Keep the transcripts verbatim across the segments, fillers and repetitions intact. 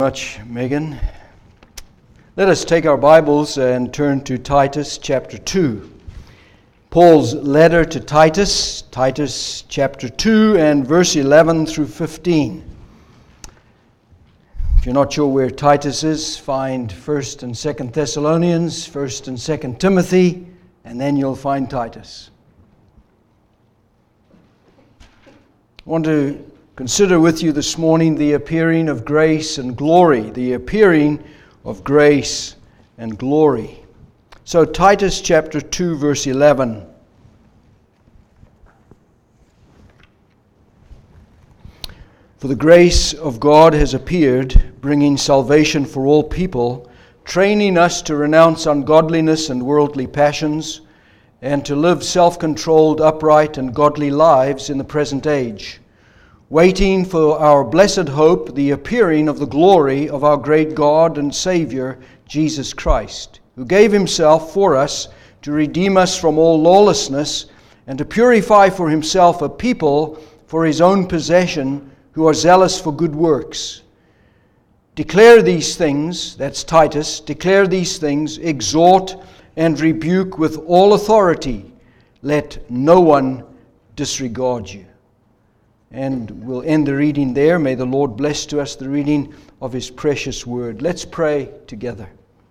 Much, Megan. Let us take our Bibles and turn to Titus chapter two. Paul's letter to Titus, Titus chapter two and verse eleven through fifteen. If you're not sure where Titus is, find First and Second Thessalonians, First and Second Timothy, and then you'll find Titus. I want to consider with you this morning the appearing of grace and glory, the appearing of grace and glory. So Titus chapter two, verse eleven. For the grace of God has appeared, bringing salvation for all people, training us to renounce ungodliness and worldly passions, and to live self-controlled, upright, and godly lives in the present age, waiting for our blessed hope, the appearing of the glory of our great God and Savior, Jesus Christ, who gave himself for us to redeem us from all lawlessness and to purify for himself a people for his own possession who are zealous for good works. Declare these things, that's Titus, declare these things, exhort and rebuke with all authority. Let no one disregard you. And we'll end the reading there. May the Lord bless to us the reading of his precious word. Let's pray together.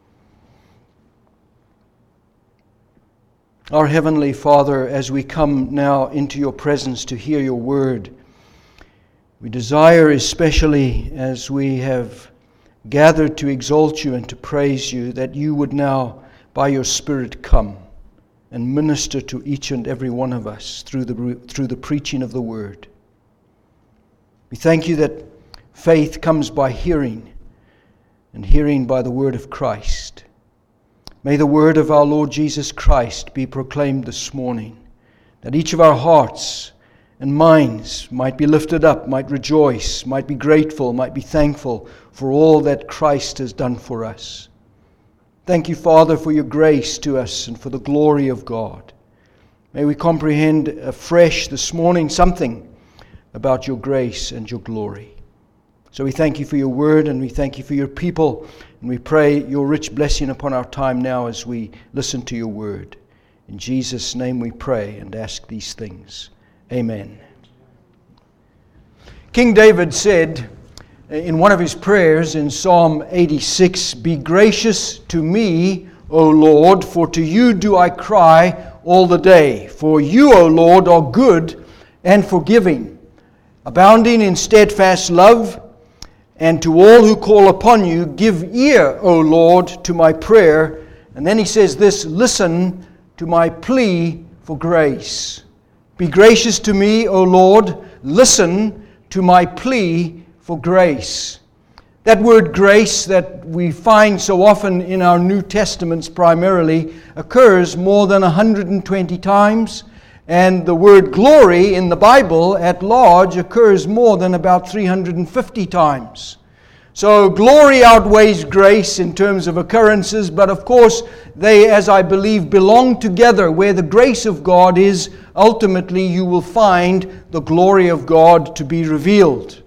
Our Heavenly Father, as we come now into your presence to hear your word, we desire, especially as we have gathered to exalt you and to praise you, that you would now, by your Spirit, come and minister to each and every one of us through the, through the preaching of the word. We thank you that faith comes by hearing, and hearing by the word of Christ. May the word of our Lord Jesus Christ be proclaimed this morning, that each of our hearts and minds might be lifted up, might rejoice, might be grateful, might be thankful for all that Christ has done for us. Thank you, Father, for your grace to us and for the glory of God. May we comprehend afresh this morning something about your grace and your glory. So we thank you for your word, and we thank you for your people, and we pray your rich blessing upon our time now as we listen to your word. In Jesus' name we pray and ask these things. Amen. King David said in one of his prayers in Psalm eighty-six, "Be gracious to me, O Lord, for to you do I cry all the day. For you, O Lord, are good and forgiving, abounding in steadfast love, and to all who call upon you, give ear, O Lord, to my prayer." And then he says this, "Listen to my plea for grace." Be gracious to me, O Lord, listen to my plea for grace. That word grace that we find so often in our New Testaments primarily occurs more than one hundred twenty times. And the word glory in the Bible at large occurs more than about three hundred fifty times. So glory outweighs grace in terms of occurrences, but of course they, as I believe, belong together. Where the grace of God is, ultimately you will find the glory of God to be revealed.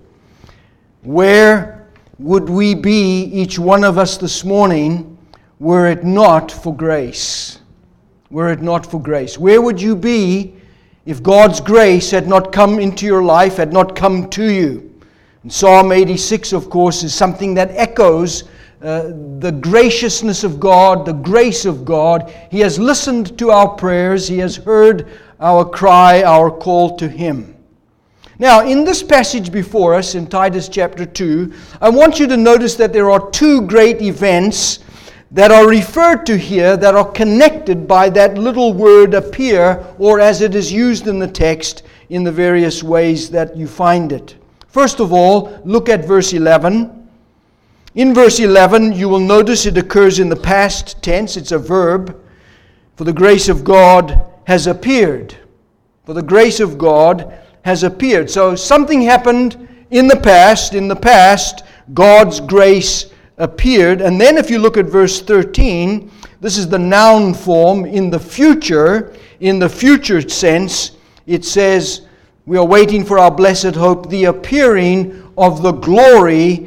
Where would we be, each one of us this morning, were it not for grace? Were it not for grace? Where would you be if God's grace had not come into your life, had not come to you? And Psalm eighty-six, of course, is something that echoes uh, the graciousness of God, the grace of God. He has listened to our prayers. He has heard our cry, our call to Him. Now, in this passage before us, in Titus chapter two, I want you to notice that there are two great events that are referred to here, that are connected by that little word appear, or as it is used in the text in the various ways that you find it. First of all, look at verse eleven. In verse eleven, you will notice it occurs in the past tense. It's a verb. For the grace of God has appeared. For the grace of God has appeared. So something happened in the past. In the past, God's grace appeared. And then if you look at verse thirteen, this is the noun form. In the future, in the future sense, it says, we are waiting for our blessed hope, the appearing of the glory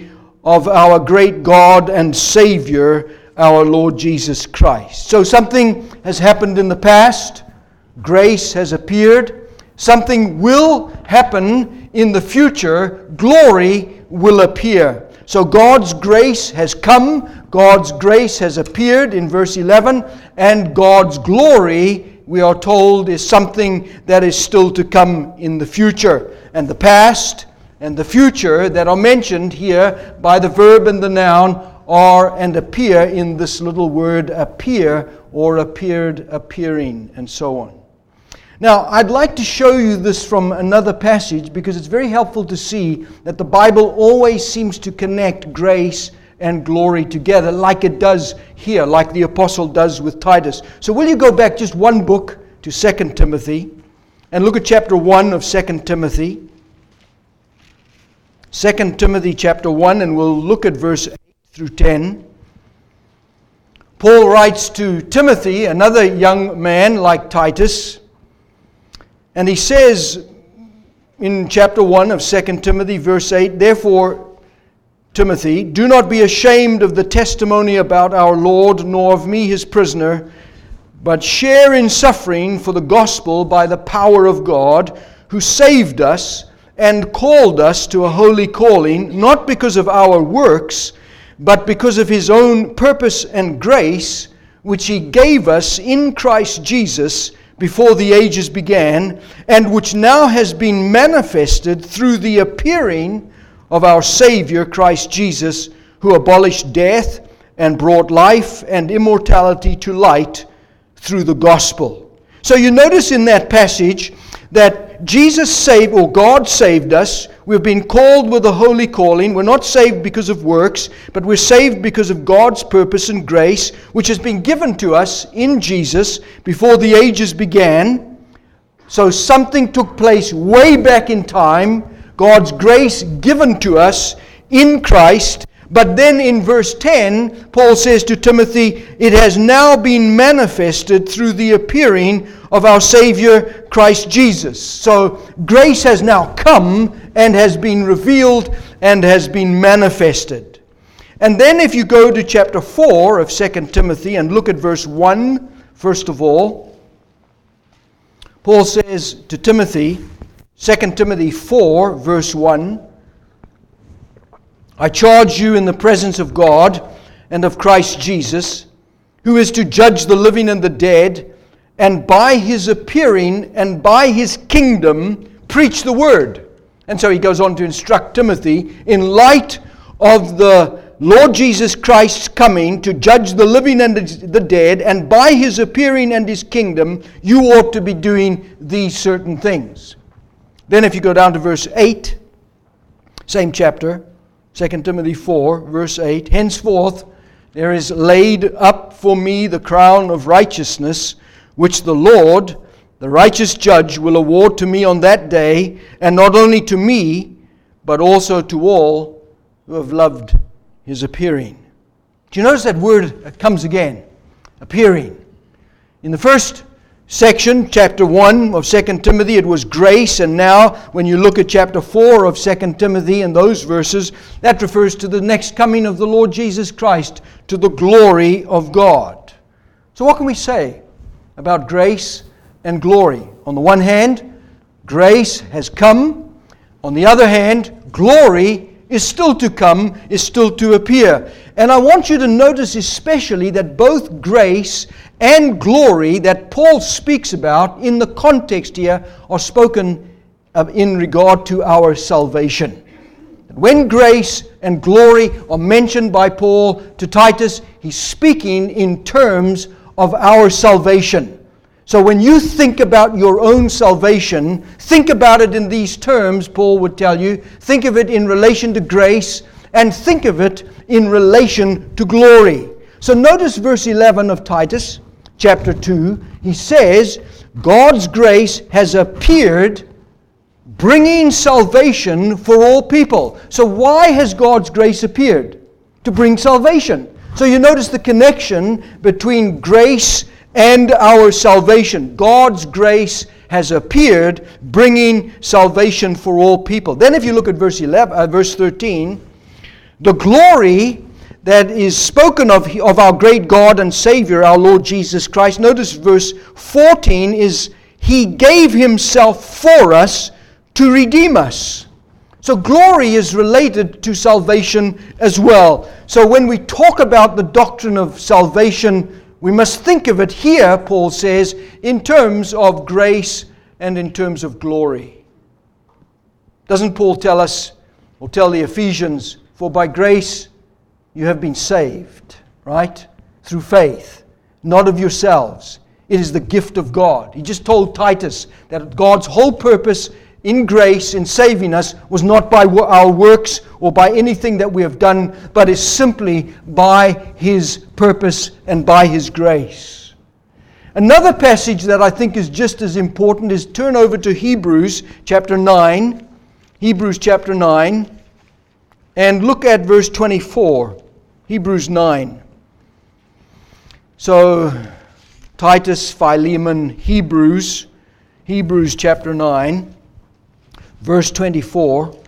of our great God and Savior, our Lord Jesus Christ. So something has happened in the past. Grace has appeared. Something will happen in the future. Glory will appear. So God's grace has come. God's grace has appeared in verse eleven. And God's glory, we are told, is something that is still to come in the future. And the past and the future that are mentioned here by the verb and the noun are and appear in this little word appear, or appeared, appearing, and so on. Now, I'd like to show you this from another passage because it's very helpful to see that the Bible always seems to connect grace and glory together, like it does here, like the apostle does with Titus. So will you go back just one book to Second Timothy and look at chapter one of Second Timothy. Second Timothy chapter one, and we'll look at verse eight through ten. Paul writes to Timothy, another young man like Titus, and he says in chapter one of Second Timothy, verse eight, "Therefore, Timothy, do not be ashamed of the testimony about our Lord, nor of me his prisoner, but share in suffering for the gospel by the power of God, who saved us and called us to a holy calling, not because of our works, but because of his own purpose and grace, which he gave us in Christ Jesus before the ages began, and which now has been manifested through the appearing of our Savior Christ Jesus, who abolished death and brought life and immortality to light through the gospel." So you notice in that passage that Jesus saved, or God saved us. We've been called with a holy calling. We're not saved because of works, but we're saved because of God's purpose and grace, which has been given to us in Jesus before the ages began. So something took place way back in time. God's grace given to us in Christ. But then in verse ten, Paul says to Timothy, "It has now been manifested through the appearing of our Savior Christ Jesus." So grace has now come and has been revealed and has been manifested. And then if you go to chapter four of Second Timothy and look at verse one, first of all, Paul says to Timothy, Second Timothy four, verse one, "I charge you in the presence of God and of Christ Jesus, who is to judge the living and the dead, and by his appearing and by his kingdom preach the word." And so he goes on to instruct Timothy, in light of the Lord Jesus Christ's coming to judge the living and the dead, and by his appearing and his kingdom, you ought to be doing these certain things. Then if you go down to verse eight, same chapter, Second Timothy four, verse eight, "Henceforth there is laid up for me the crown of righteousness, which the Lord, the righteous judge, will award to me on that day, and not only to me, but also to all who have loved his appearing." Do you notice that word comes again? Appearing. In the first section, chapter one of Second Timothy, it was grace, and now when you look at chapter four of Second Timothy and those verses, that refers to the next coming of the Lord Jesus Christ, to the glory of God. So what can we say about grace and glory? On the one hand, grace has come. On the other hand, glory is still to come, is still to appear. And I want you to notice especially that both grace and glory that Paul speaks about in the context here are spoken of in regard to our salvation. When grace and glory are mentioned by Paul to Titus, he's speaking in terms of our salvation. So when you think about your own salvation, think about it in these terms, Paul would tell you. Think of it in relation to grace, and think of it in relation to glory. So notice verse eleven of Titus chapter two. He says, God's grace has appeared, bringing salvation for all people. So why has God's grace appeared? To bring salvation. So you notice the connection between grace and our salvation. God's grace has appeared, bringing salvation for all people. Then if you look at verse eleven, uh, verse thirteen, The glory that is spoken of, of our great God and Savior, our Lord Jesus Christ. Notice verse fourteen is, He gave Himself for us to redeem us. So glory is related to salvation as well. So when we talk about the doctrine of salvation, we must think of it here, Paul says, in terms of grace and in terms of glory. Doesn't Paul tell us, or tell the Ephesians, for by grace you have been saved, right? Through faith, not of yourselves. It is the gift of God. He just told Titus that God's whole purpose in grace, in saving us, was not by our works or by anything that we have done, but is simply by His purpose and by His grace. Another passage that I think is just as important is turn over to Hebrews chapter nine. Hebrews chapter nine. And look at verse twenty-four. Hebrews nine. So, Titus, Philemon, Hebrews. Hebrews chapter nine. Verse twenty-four.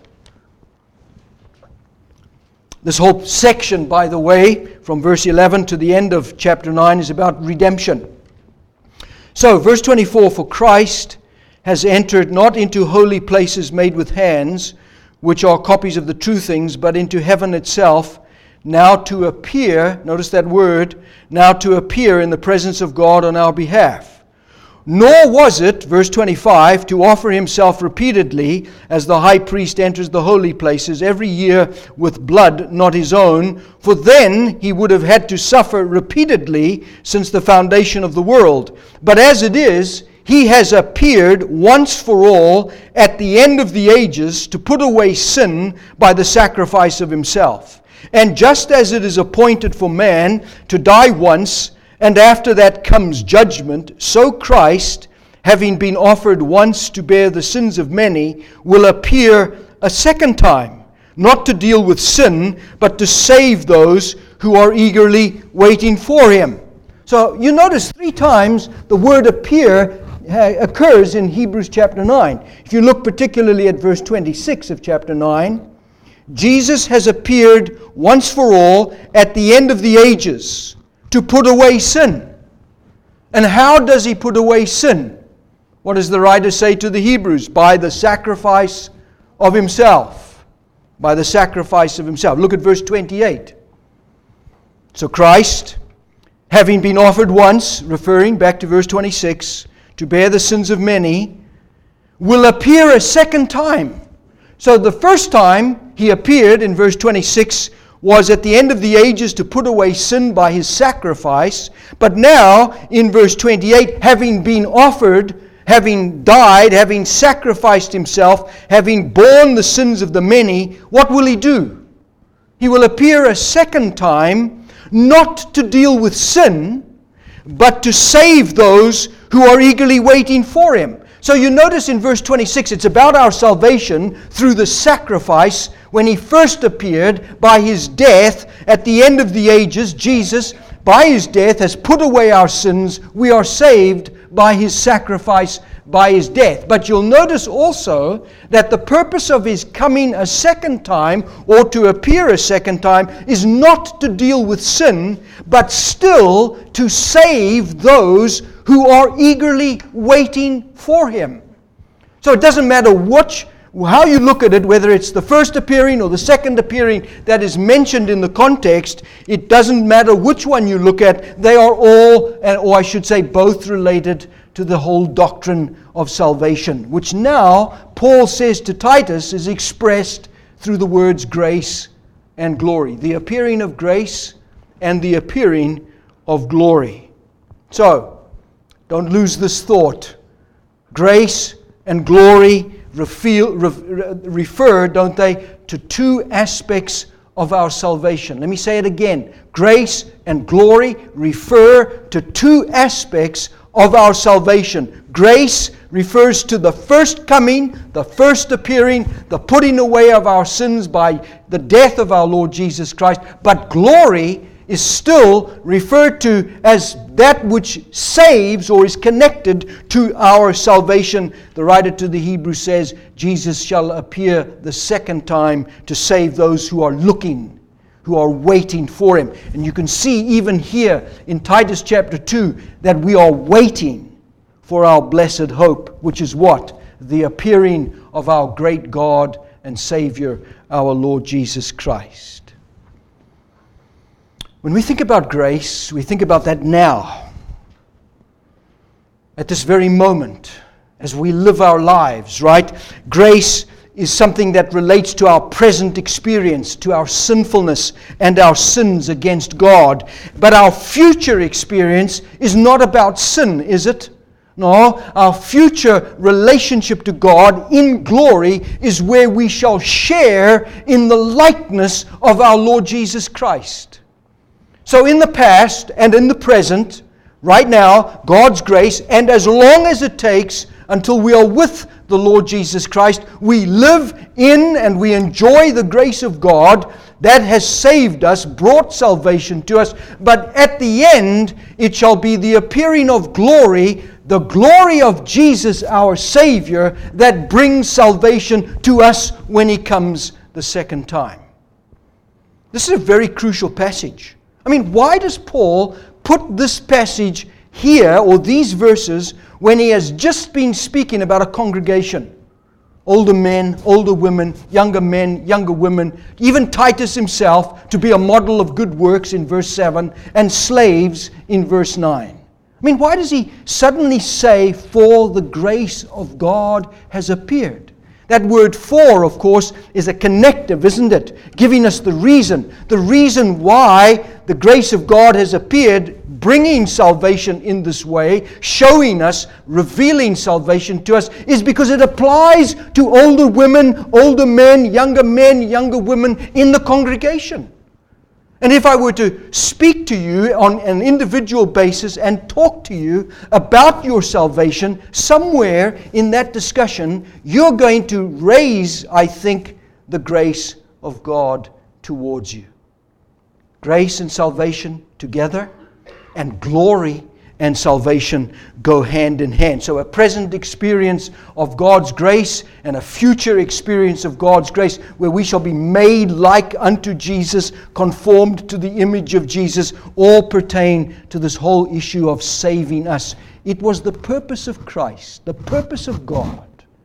This whole section, by the way, from verse eleven to the end of chapter nine is about redemption. So, verse twenty-four, for Christ has entered not into holy places made with hands, which are copies of the true things, but into heaven itself, now to appear, notice that word, now to appear in the presence of God on our behalf. Nor was it, verse twenty-five, to offer Himself repeatedly, as the high priest enters the holy places every year with blood not his own, for then He would have had to suffer repeatedly since the foundation of the world. But as it is, He has appeared once for all at the end of the ages to put away sin by the sacrifice of Himself. And just as it is appointed for man to die once, and after that comes judgment, so Christ, having been offered once to bear the sins of many, will appear a second time, not to deal with sin, but to save those who are eagerly waiting for Him. So you notice three times the word appear occurs in Hebrews chapter nine. If you look particularly at verse twenty-six of chapter nine, Jesus has appeared once for all at the end of the ages to put away sin. And how does He put away sin? What does the writer say to the Hebrews? By the sacrifice of Himself. By the sacrifice of Himself. Look at verse twenty-eight. So Christ, having been offered once, referring back to verse twenty-six, to bear the sins of many, will appear a second time. So the first time He appeared in verse twenty-six was at the end of the ages to put away sin by His sacrifice. But now, in verse twenty-eight, having been offered, having died, having sacrificed Himself, having borne the sins of the many, what will He do? He will appear a second time, not to deal with sin, but to save those who are eagerly waiting for Him. So you notice in verse twenty-six, it's about our salvation through the sacrifice. When He first appeared by His death at the end of the ages, Jesus, by His death, has put away our sins. We are saved by His sacrifice, by His death. But you'll notice also that the purpose of His coming a second time, or to appear a second time, is not to deal with sin, but still to save those who are eagerly waiting for Him. So it doesn't matter which, how you look at it, whether it's the first appearing or the second appearing that is mentioned in the context, it doesn't matter which one you look at. They are all, or I should say both, related to the whole doctrine of salvation, which now Paul says to Titus is expressed through the words grace and glory. The appearing of grace and the appearing of glory. So, don't lose this thought. Grace and glory refer, refer, don't they, to two aspects of our salvation. Let me say it again. Grace and glory refer to two aspects of our salvation. Grace refers to the first coming, the first appearing, the putting away of our sins by the death of our Lord Jesus Christ. But glory is still referred to as that which saves or is connected to our salvation. The writer to the Hebrews says, Jesus shall appear the second time to save those who are looking who are waiting for Him. And you can see even here in Titus chapter two that we are waiting for our blessed hope, which is what? The appearing of our great God and Savior, our Lord Jesus Christ. When we think about grace, we think about that now, at this very moment, as we live our lives, right? Grace is something that relates to our present experience, to our sinfulness and our sins against God. But our future experience is not about sin, is it? No, our future relationship to God in glory is where we shall share in the likeness of our Lord Jesus Christ. So in the past and in the present, right now, God's grace, and as long as it takes until we are with the Lord Jesus Christ, we live in and we enjoy the grace of God that has saved us, brought salvation to us. But at the end, it shall be the appearing of glory, the glory of Jesus, our Savior, that brings salvation to us when He comes the second time. This is a very crucial passage. I mean, why does Paul put this passage here, or these verses, when he has just been speaking about a congregation? Older men, older women, younger men, younger women, even Titus himself to be a model of good works in verse seven, and slaves in verse nine. I mean, why does he suddenly say, for the grace of God has appeared? That word for, of course, is a connective, isn't it? Giving us the reason. The reason why the grace of God has appeared, bringing salvation in this way, showing us, revealing salvation to us, is because it applies to older women, older men, younger men, younger women in the congregation. And if I were to speak to you on an individual basis and talk to you about your salvation, somewhere in that discussion, you're going to raise, I think, the grace of God towards you. Grace and salvation together, and glory and salvation go hand in hand. So a present experience of God's grace and a future experience of God's grace where we shall be made like unto Jesus, conformed to the image of Jesus, all pertain to this whole issue of saving us. It was the purpose of Christ, the purpose of God,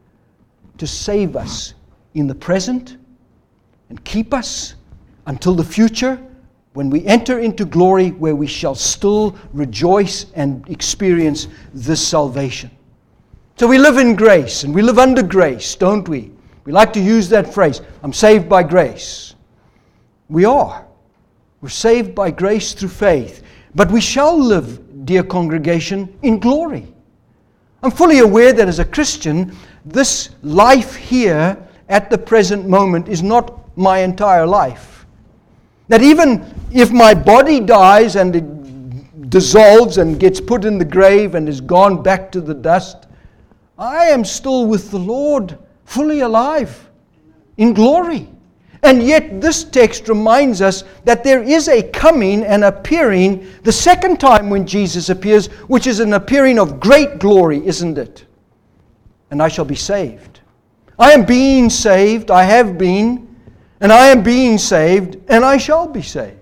to save us in the present and keep us until the future, when we enter into glory, where we shall still rejoice and experience this salvation. So we live in grace, and we live under grace, don't we? We like to use that phrase, I'm saved by grace. We are. We're saved by grace through faith. But we shall live, dear congregation, in glory. I'm fully aware that as a Christian, this life here at the present moment is not my entire life. That even if my body dies and it dissolves and gets put in the grave and is gone back to the dust, I am still with the Lord, fully alive, in glory. And yet this text reminds us that there is a coming and appearing, the second time when Jesus appears, which is an appearing of great glory, isn't it? And I shall be saved. I am being saved, I have been, and I am being saved, and I shall be saved.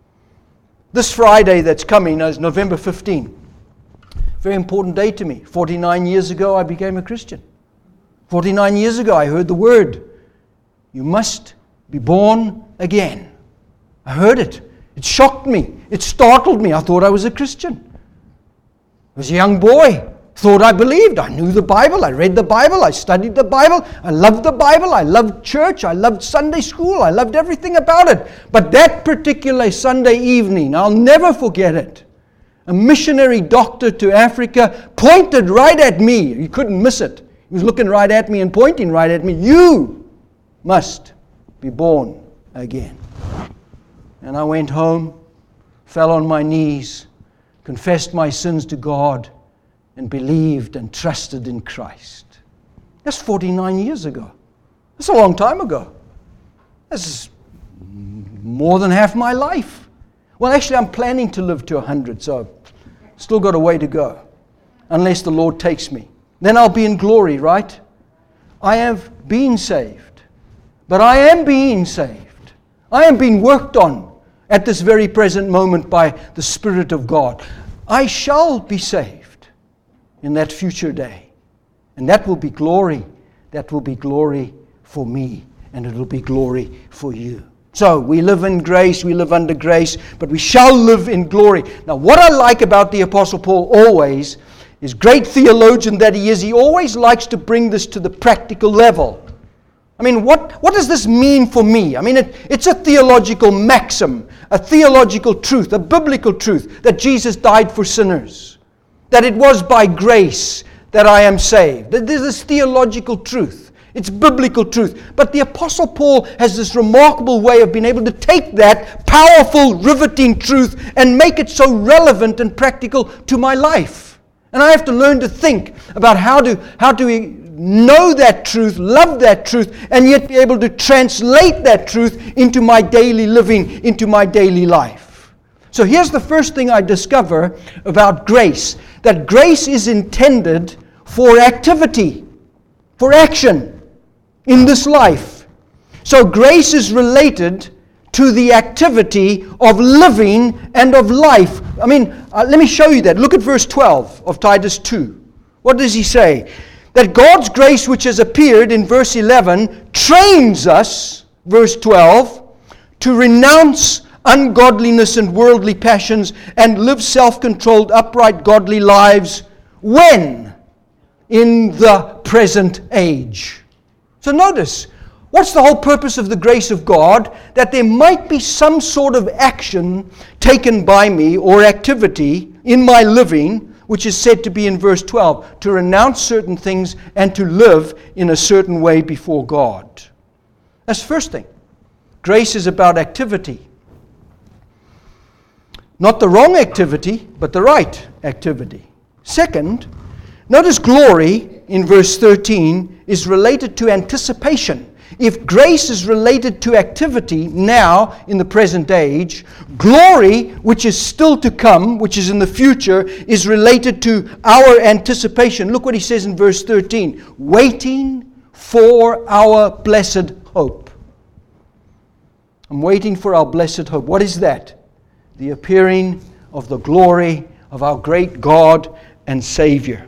This Friday that's coming is November fifteenth. Very important day to me. forty-nine years ago I became a Christian. forty-nine years ago I heard the word, you must be born again. I heard it. It shocked me. It startled me. I thought I was a Christian. I was a young boy. Thought I believed. I knew the Bible. I read the Bible. I studied the Bible. I loved the Bible. I loved church. I loved Sunday school. I loved everything about it. But that particular Sunday evening, I'll never forget it. A missionary doctor to Africa pointed right at me. You couldn't miss it. He was looking right at me and pointing right at me. You must be born again. And I went home, fell on my knees, confessed my sins to God, and believed and trusted in Christ. That's forty-nine years ago. That's a long time ago. That's more than half my life. Well, actually, I'm planning to live to one hundred, so I've still got a way to go. Unless the Lord takes me. Then I'll be in glory, right? I have been saved. But I am being saved. I am being worked on. at this very present moment by the Spirit of God. I shall be saved in that future day. And that will be glory. That will be glory for me. And it will be glory for you. So, we live in grace, we live under grace, but we shall live in glory. Now, what I like about the Apostle Paul always is, great theologian that he is, he always likes to bring this to the practical level. I mean, what, what does this mean for me? I mean, it, it's a theological maxim, a theological truth, a biblical truth, that Jesus died for sinners, that it was by grace that I am saved. That this is theological truth. It's biblical truth. But the Apostle Paul has this remarkable way of being able to take that powerful, riveting truth and make it so relevant and practical to my life. And I have to learn to think about how to, how to know that truth, love that truth, and yet be able to translate that truth into my daily living, into my daily life. So here's the first thing I discover about grace. That grace is intended for activity, for action in this life. So grace is related to the activity of living and of life. I mean, uh, let me show you that. Look at verse twelve of Titus two. What does he say? That God's grace which has appeared in verse eleven trains us, verse twelve, to renounce ungodliness and worldly passions and live self-controlled, upright, godly lives. When? In the present age. So notice, what's the whole purpose of the grace of God? That there might be some sort of action taken by me or activity in my living, which is said to be in verse twelve, to renounce certain things and to live in a certain way before God. That's the first thing. Grace is about activity. Not the wrong activity, but the right activity. Second, notice glory in verse thirteen is related to anticipation. If grace is related to activity now in the present age, glory, which is still to come, which is in the future, is related to our anticipation. Look what he says in verse thirteen. Waiting for our blessed hope. I'm waiting for our blessed hope. What is that? The appearing of the glory of our great God and Savior.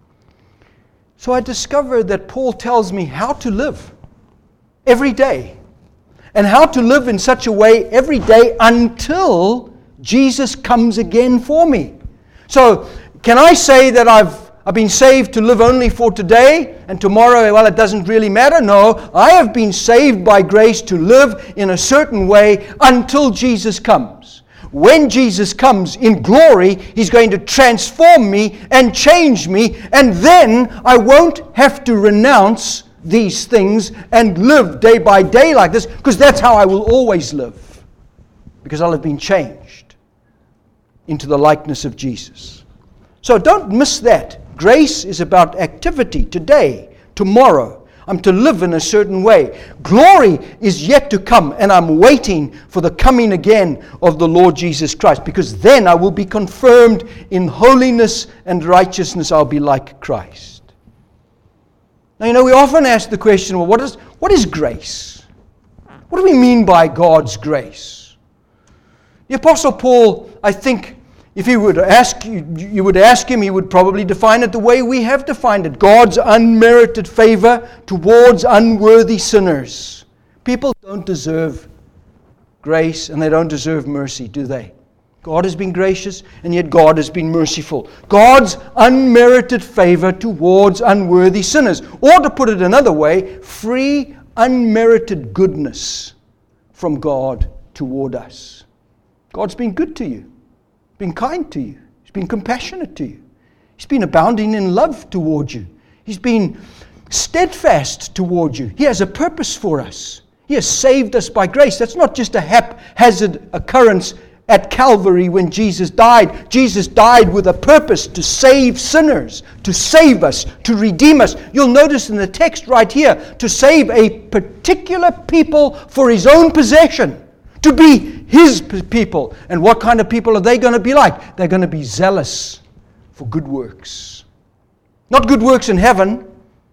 So I discovered that Paul tells me how to live every day, and how to live in such a way every day until Jesus comes again for me. So, can I say that I've I've been saved to live only for today, and tomorrow, well, it doesn't really matter? No, I have been saved by grace to live in a certain way until Jesus comes. When Jesus comes in glory, He's going to transform me and change me, and then I won't have to renounce these things and live day by day like this, because that's how I will always live, because I'll have been changed into the likeness of Jesus. So don't miss that. Grace is about activity today, tomorrow. I'm to live in a certain way. Glory is yet to come, and I'm waiting for the coming again of the Lord Jesus Christ, because then I will be confirmed in holiness and righteousness. I'll be like Christ. Now, you know, we often ask the question, well, what is, what is grace? What do we mean by God's grace? The Apostle Paul, I think, if he would ask you, you would ask him, he would probably define it the way we have defined it. God's unmerited favor towards unworthy sinners. People don't deserve grace, and they don't deserve mercy, do they? God has been gracious, and yet God has been merciful. God's unmerited favor towards unworthy sinners. Or to put it another way, free, unmerited goodness from God toward us. God's been good to you, been kind to you. He's been compassionate to you. He's been abounding in love toward you. He's been steadfast toward you. He has a purpose for us. He has saved us by grace. That's not just a haphazard occurrence at Calvary when Jesus died. Jesus died with a purpose to save sinners, to save us, to redeem us. You'll notice in the text right here, to save a particular people for His own possession, to be His people. And what kind of people are they going to be like? They're going to be zealous for good works. Not good works in heaven.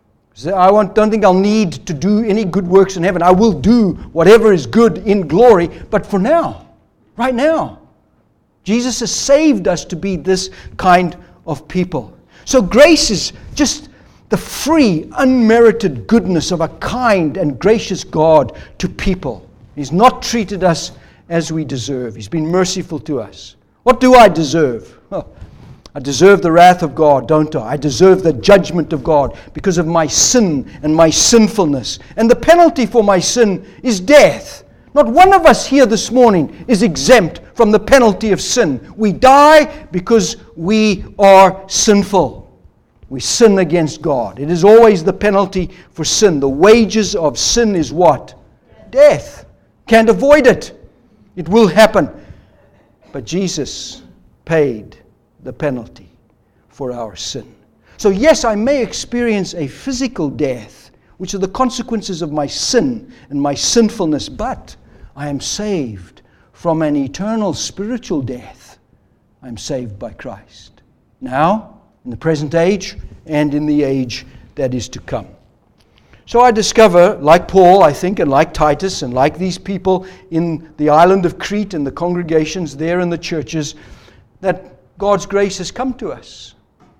I don't think I'll need to do any good works in heaven. I will do whatever is good in glory, but for now. right now. Jesus has saved us to be this kind of people. So grace is just the free, unmerited goodness of a kind and gracious God to people. He's not treated us as we deserve. He's been merciful to us. What do I deserve? Oh, I deserve the wrath of God, don't I? I deserve the judgment of God because of my sin and my sinfulness. And the penalty for my sin is death. Not one of us here this morning is exempt from the penalty of sin. We die because we are sinful. We sin against God. It is always the penalty for sin. The wages of sin is what? Death. Can't avoid it. It will happen. But Jesus paid the penalty for our sin. So yes, I may experience a physical death, which are the consequences of my sin and my sinfulness, but I am saved from an eternal spiritual death. I am saved by Christ. Now, in the present age and in the age that is to come. So I discover, like Paul, I think, and like Titus, and like these people in the island of Crete and the congregations there in the churches, that God's grace has come to us.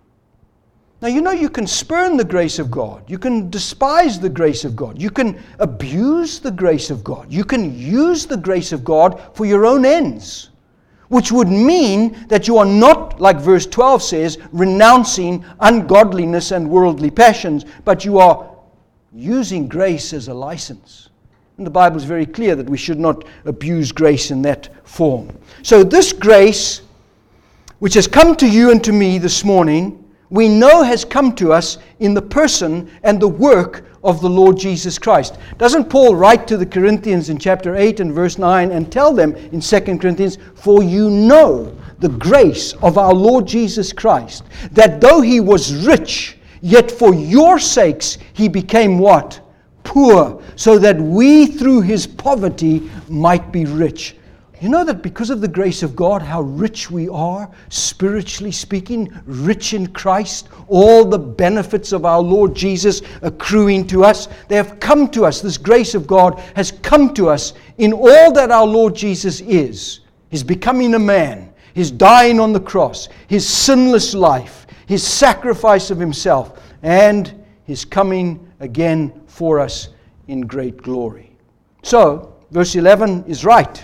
Now, you know, you can spurn the grace of God. You can despise the grace of God. You can abuse the grace of God. You can use the grace of God for your own ends. Which would mean that you are not, like verse twelve says, renouncing ungodliness and worldly passions, but you are using grace as a license. And the Bible is very clear that we should not abuse grace in that form. So this grace, which has come to you and to me this morning, we know has come to us in the person and the work of the Lord Jesus Christ. Doesn't Paul write to the Corinthians in chapter eight and verse nine and tell them in Second Corinthians, for you know the grace of our Lord Jesus Christ, that though he was rich, yet for your sakes he became what? Poor, so that we through his poverty might be rich. You know that because of the grace of God, how rich we are, spiritually speaking, rich in Christ, all the benefits of our Lord Jesus accruing to us, they have come to us. This grace of God has come to us in all that our Lord Jesus is. His becoming a man, His dying on the cross, His sinless life, His sacrifice of Himself, and His coming again for us in great glory. So, verse eleven is right.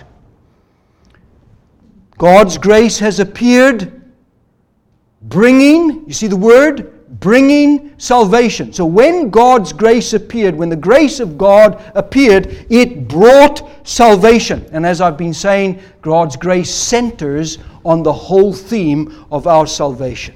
God's grace has appeared, bringing, you see the word, bringing salvation. So when God's grace appeared, when the grace of God appeared, it brought salvation. And as I've been saying, God's grace centers on the whole theme of our salvation.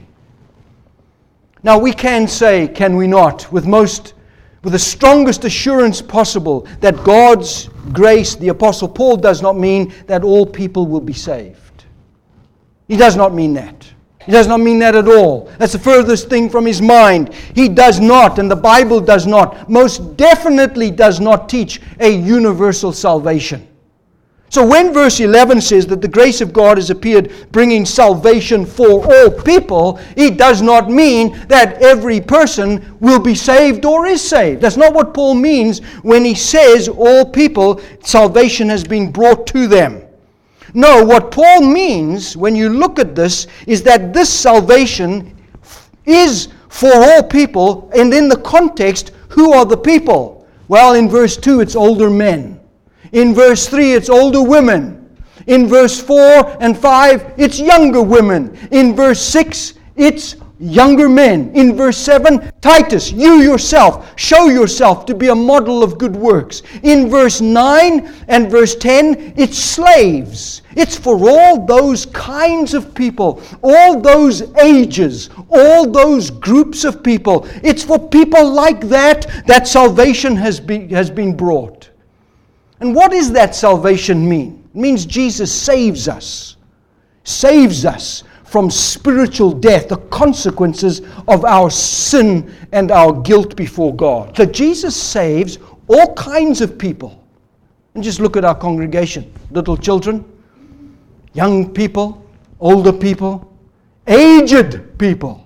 Now we can say, can we not, with most, with the strongest assurance possible, that God's grace, the Apostle Paul does not mean that all people will be saved. He does not mean that. He does not mean that at all. That's the furthest thing from his mind. He does not, and the Bible does not, most definitely does not teach a universal salvation. So when verse eleven says that the grace of God has appeared bringing salvation for all people, it does not mean that every person will be saved or is saved. That's not what Paul means when he says all people, salvation has been brought to them. No, what Paul means when you look at this is that this salvation is for all people, and in the context, who are the people? Well, in verse two, it's older men. In verse three, it's older women. In verse four and five, it's younger women. In verse six, it's younger men. In verse seven, Titus, you yourself, show yourself to be a model of good works. In verse nine and verse ten, it's slaves. It's for all those kinds of people, all those ages, all those groups of people. It's for people like that that salvation has been, has been brought. And what does that salvation mean? It means Jesus saves us. Saves us from spiritual death, the consequences of our sin and our guilt before God. So Jesus saves all kinds of people. And just look at our congregation. Little children, young people, older people, aged people.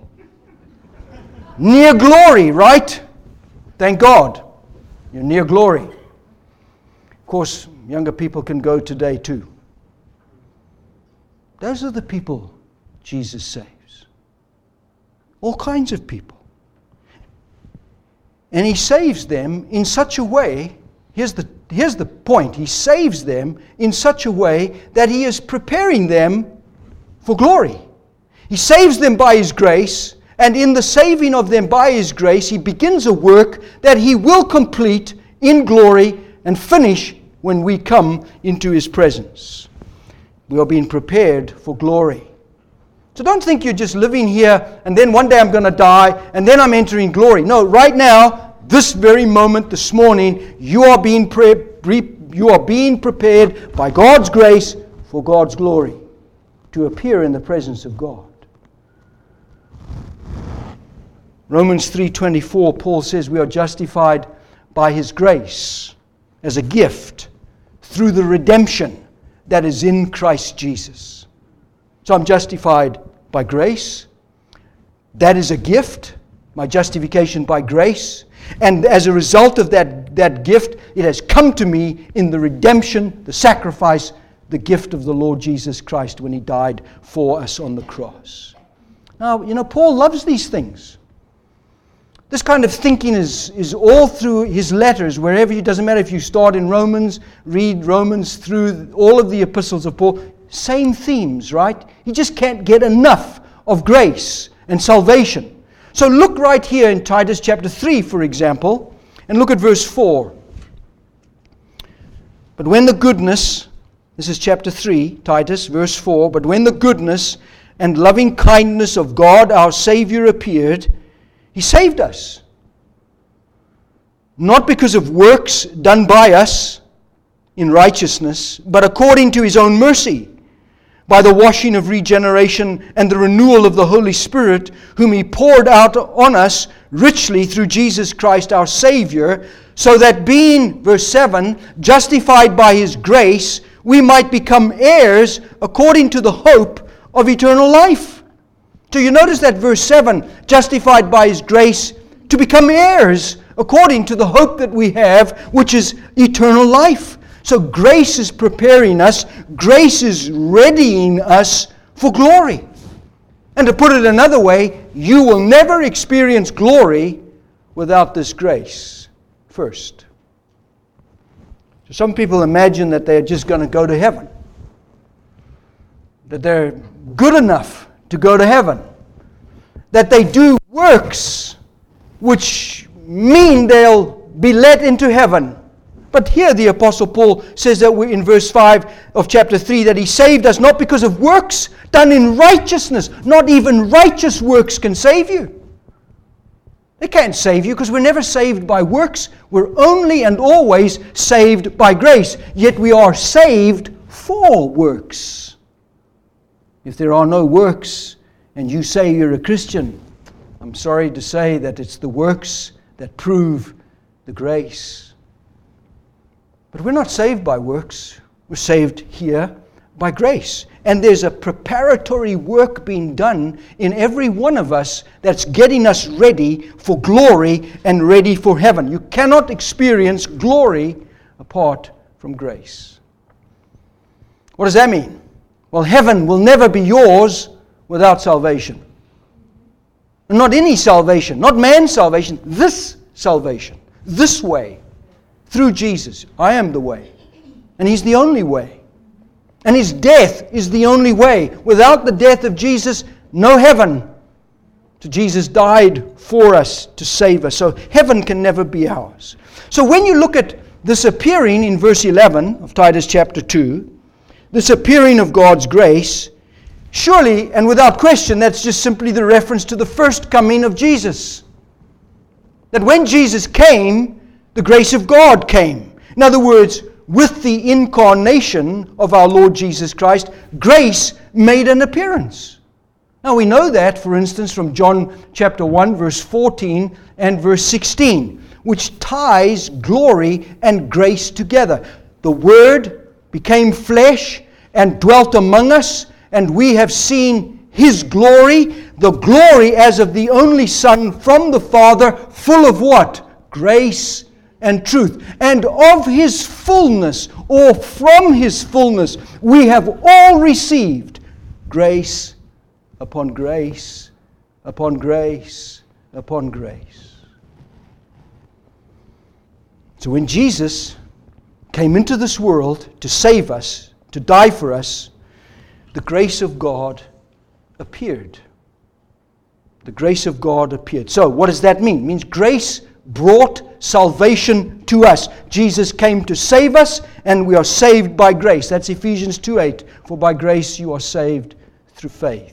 Near glory, right? Thank God. You're near glory. Of course, younger people can go today too. Those are the people Jesus saves. All kinds of people. And He saves them in such a way, here's the, here's the point, He saves them in such a way that He is preparing them for glory. He saves them by His grace, and in the saving of them by His grace, He begins a work that He will complete in glory and finish when we come into His presence. We are being prepared for glory. So don't think you're just living here and then one day I'm going to die and then I'm entering glory. No, right now, this very moment, this morning, you are being pre- pre- you are being prepared by God's grace for God's glory, to appear in the presence of God. Romans three twenty-four, Paul says we are justified by His grace as a gift through the redemption that is in Christ Jesus. So I'm justified by grace. That is a gift, my justification by grace. And as a result of that, that gift, it has come to me in the redemption, the sacrifice, the gift of the Lord Jesus Christ when He died for us on the cross. Now, you know, Paul loves these things. This kind of thinking is, is all through his letters, wherever you, doesn't matter if you start in Romans, read Romans through all of the epistles of Paul, same themes, right? He just can't get enough of grace and salvation. So look right here in Titus chapter three, for example, and look at verse four. But when the goodness, this is chapter three, Titus, verse four, but when the goodness and loving kindness of God our Savior appeared, He saved us. Not because of works done by us in righteousness, but according to His own mercy, by the washing of regeneration and the renewal of the Holy Spirit, whom He poured out on us richly through Jesus Christ our Savior, so that being, verse seven, justified by His grace, we might become heirs according to the hope of eternal life. So you notice that verse seven, justified by His grace to become heirs according to the hope that we have, which is eternal life. So grace is preparing us, grace is readying us for glory. And to put it another way, you will never experience glory without this grace first. So some people imagine that they're just going to go to heaven, that they're good enough to go to heaven, that they do works which mean they'll be let into heaven. But here the Apostle Paul says that we in verse five of chapter three that He saved us not because of works done in righteousness. Not even righteous works can save you. They can't save you because we're never saved by works. We're only and always saved by grace. Yet we are saved for works. If there are no works and you say you're a Christian, I'm sorry to say that it's the works that prove the grace. But we're not saved by works. We're saved here by grace. And there's a preparatory work being done in every one of us that's getting us ready for glory and ready for heaven. You cannot experience glory apart from grace. What does that mean? Well, heaven will never be yours without salvation. Not any salvation, not man's salvation, this salvation, this way, through Jesus. I am the way, and He's the only way. And His death is the only way. Without the death of Jesus, no heaven. So Jesus died for us to save us. So heaven can never be ours. So when you look at this appearing in verse eleven of Titus chapter two, this appearing of God's grace, surely and without question, that's just simply the reference to the first coming of Jesus. That when Jesus came, the grace of God came. In other words, with the incarnation of our Lord Jesus Christ, grace made an appearance. Now we know that, for instance, from John chapter one, verse fourteen and verse sixteen, which ties glory and grace together. The Word became flesh and dwelt among us, and we have seen His glory, the glory as of the only Son from the Father, full of what? Grace and truth. And of His fullness, or from His fullness, we have all received Grace upon grace upon grace upon grace. So when Jesus came into this world to save us, to die for us, the grace of God appeared. The grace of God appeared. So what does that mean? It means grace brought salvation to us. Jesus came to save us, and we are saved by grace. That's Ephesians two eight. For by grace you are saved through faith.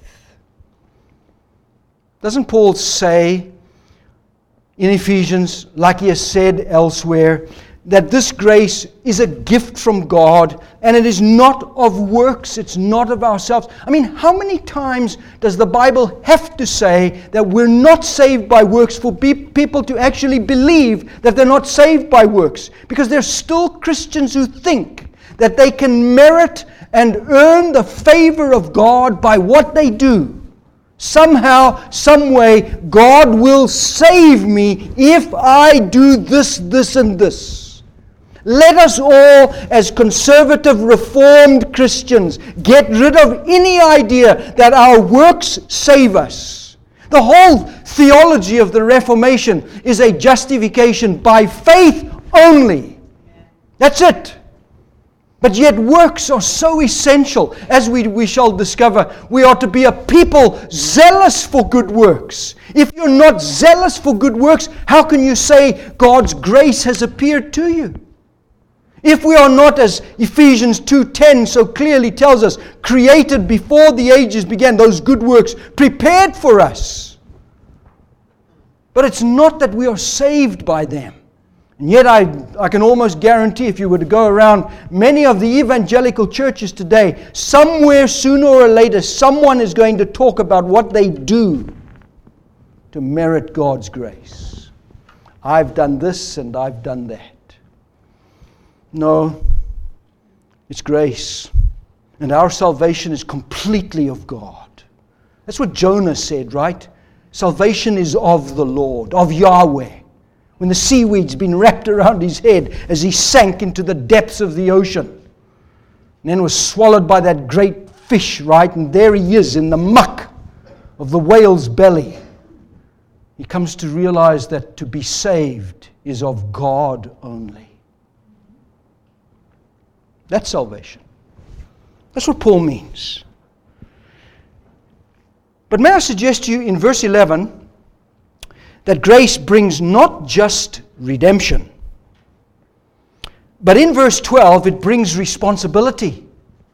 Doesn't Paul say in Ephesians, like he has said elsewhere, that this grace is a gift from God, and it is not of works, it's not of ourselves? I mean, how many times does the Bible have to say that we're not saved by works for be- people to actually believe that they're not saved by works? Because there's still Christians who think that they can merit and earn the favor of God by what they do. Somehow, some way, God will save me if I do this, this, and this. Let us all, as conservative, reformed Christians, get rid of any idea that our works save us. The whole theology of the Reformation is a justification by faith only. That's it. But yet works are so essential. As we, we shall discover, we are to be a people zealous for good works. If you're not zealous for good works, how can you say God's grace has appeared to you? If we are not, as Ephesians two ten so clearly tells us, created before the ages began, those good works prepared for us. But it's not that we are saved by them. And yet I, I can almost guarantee, if you were to go around many of the evangelical churches today, somewhere sooner or later someone is going to talk about what they do to merit God's grace. I've done this and I've done that. No, it's grace. And our salvation is completely of God. That's what Jonah said, right? Salvation is of the Lord, of Yahweh. When the seaweed's been wrapped around his head as he sank into the depths of the ocean. And then was swallowed by that great fish, right? And there he is in the muck of the whale's belly. He comes to realize that to be saved is of God only. That's salvation. That's what Paul means. But may I suggest to you in verse eleven that grace brings not just redemption, but in verse twelve it brings responsibility.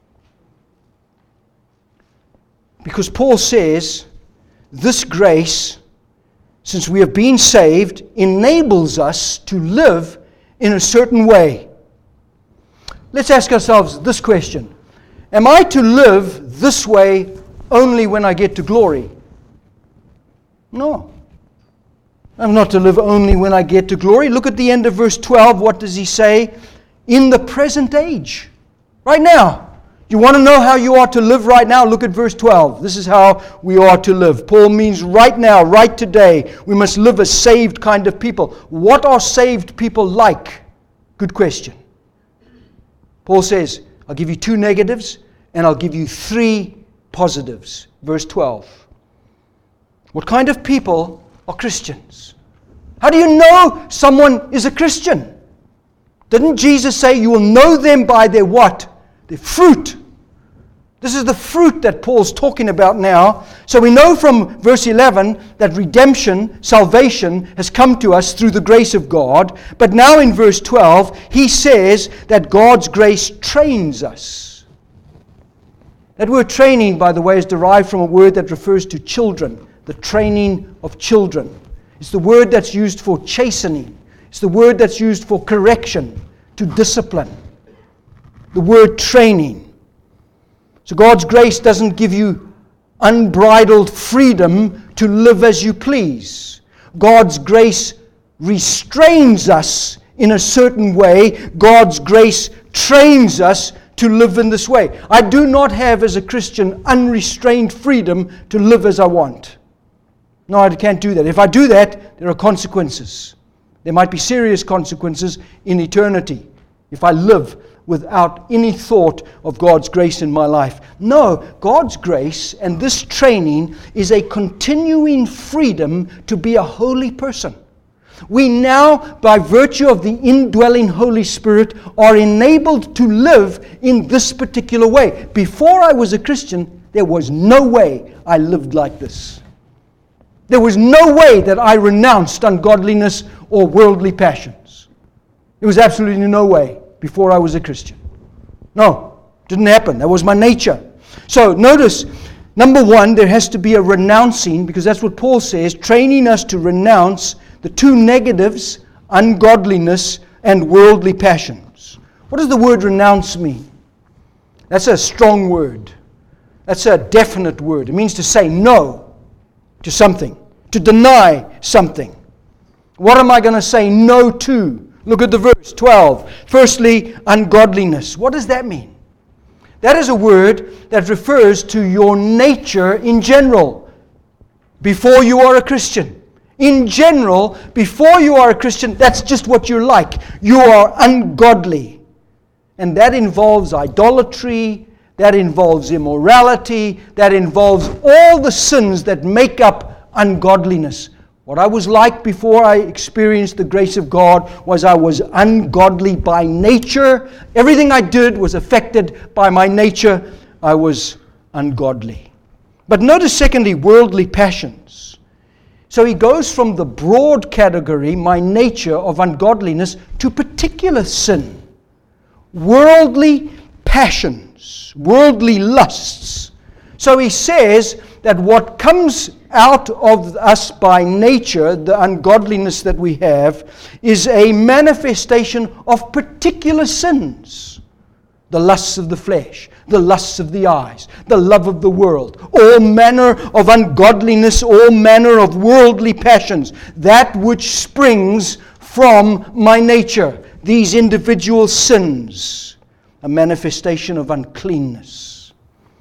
Because Paul says, this grace, since we have been saved, enables us to live in a certain way. Let's ask ourselves this question. Am I to live this way only when I get to glory? No. I'm not to live only when I get to glory. Look at the end of verse twelve. What does he say? In the present age. Right now. You want to know how you are to live right now? Look at verse twelve. This is how we are to live. Paul means right now, right today, we must live as saved kind of people. What are saved people like? Good question. Paul says, I'll give you two negatives and I'll give you three positives. Verse twelve. What kind of people are Christians? How do you know someone is a Christian? Didn't Jesus say you will know them by their what? Their fruit. This is the fruit that Paul's talking about now. So we know from verse eleven that redemption, salvation, has come to us through the grace of God. But now in verse twelve, he says that God's grace trains us. That word training, by the way, is derived from a word that refers to children. The training of children. It's the word that's used for chastening. It's the word that's used for correction, to discipline. The word training. So God's grace doesn't give you unbridled freedom to live as you please. God's grace restrains us in a certain way. God's grace trains us to live in this way. I do not have, as a Christian, unrestrained freedom to live as I want. No, I can't do that. If I do that, there are consequences. There might be serious consequences in eternity if I live without any thought of God's grace in my life. No, God's grace and this training is a continuing freedom to be a holy person. We now, by virtue of the indwelling Holy Spirit, are enabled to live in this particular way. Before I was a Christian, there was no way I lived like this. There was no way that I renounced ungodliness or worldly passions. There was absolutely no way before I was a Christian. No, didn't happen. That was my nature. So notice, number one, there has to be a renouncing, because that's what Paul says, training us to renounce the two negatives, ungodliness and worldly passions. What does the word renounce mean? That's a strong word. That's a definite word. It means to say no to something, to deny something. What am I going to say no to? Look at the verse twelve. Firstly, ungodliness. What does that mean? That is a word that refers to your nature in general, before you are a Christian. In general, before you are a Christian, that's just what you're like. You are ungodly. And that involves idolatry, that involves immorality, that involves all the sins that make up ungodliness. What I was like before I experienced the grace of God was I was ungodly by nature. Everything I did was affected by my nature. I was ungodly. But notice secondly, worldly passions. So he goes from the broad category, my nature of ungodliness, to particular sin. Worldly passions, worldly lusts. So he says that what comes out of us by nature, the ungodliness that we have, is a manifestation of particular sins. The lusts of the flesh, the lusts of the eyes, the love of the world, all manner of ungodliness, all manner of worldly passions, that which springs from my nature, these individual sins, a manifestation of uncleanness.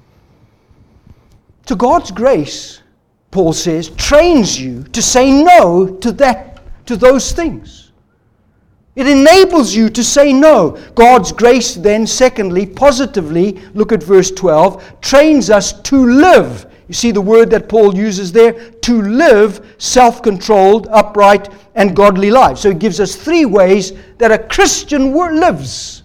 So God's grace, Paul says, trains you to say no to that, to those things. It enables you to say no. God's grace then, secondly, positively, look at verse twelve, trains us to live. You see the word that Paul uses there? To live self-controlled, upright, and godly lives. So he gives us three ways that a Christian lives.